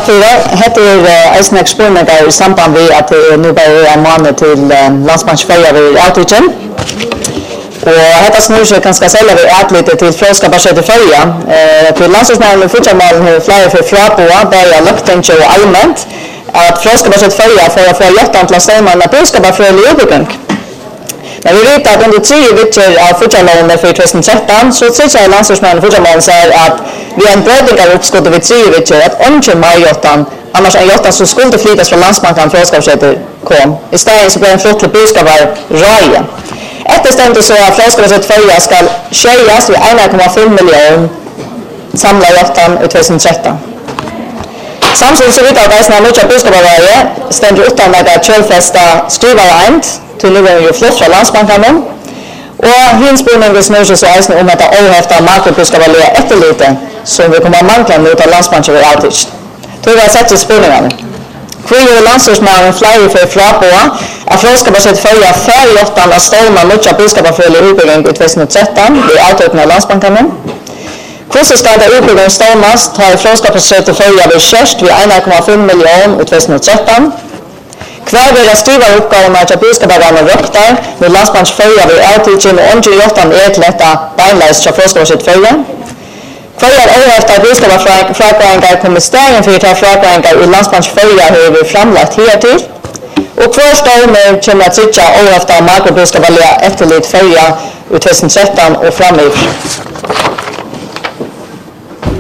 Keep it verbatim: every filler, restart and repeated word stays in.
fyra heter Eisner Experiment i samband med att det nu bara är månad till landsbanksfärja vid Outreachen. Och detta snur sig ganska sällan vid ätlite till frågeskaparsätet färja. Till landslagsmännen och fortsättmålen har flera för fraboa, börja löktänkje och allmänt att frågeskaparsätet färja för att få hjärtan till att stämma med boskapafrölig uppbyggning. Men vi vet att under tio vittjer av fortsättmålen för tjugo tretton så säger landslagsmännen och fortsättmålen säger att vi har en brödning av uppskottet vid tio vittjer att omkring majortan annars en jottan som skulle flytas från landsbanken frågeskaparsätet kom. Istället så blir en flott till boskapar röja. Efterstämt så att frågeskaparsätet färja ska tjejas vid en komma fem miljoner samlade jottan i tjugo tretton. Samtidigt så vet jag att det är mycket boskaparröja stämmer utan att kölfästa skrivare eint till nu är ju flott från landsbanken. Och hinspårningen snurrar sig så är om att det ohäfta makroboskaparliga efterlite som vi kommer att mankla mot av landsbanken vid Outreach. Då har jag sett till spårningarna. Kvinnor och landslagsmännen flyger för fraboa att frågeskaparsätet färja för jottan att stålna mycket boskaparfrölig utbyggning i tjugo tretton vid Outreach av landsbanken. Kursen ska det utbyggning stålnas tar frågeskaparsätet färja vid Kärst vid en komma fem miljoner i tjugo tretton. Kvar vill jag skriva uppgåvorna att boskaparvarna röktar med landsbanksfärja vid Outreach och omkring jottan är till detta beinleis till frågeskaparsätet färja. Kvar är ohäfta boskaparfrågningar kommer stegen för att ta frågningar i landsbanksfärja hur vi framlagt härtill. Och kvar står kommer att sitta ohäfta makroboskaparliga efterlit färja i tjugo tretton och framöver.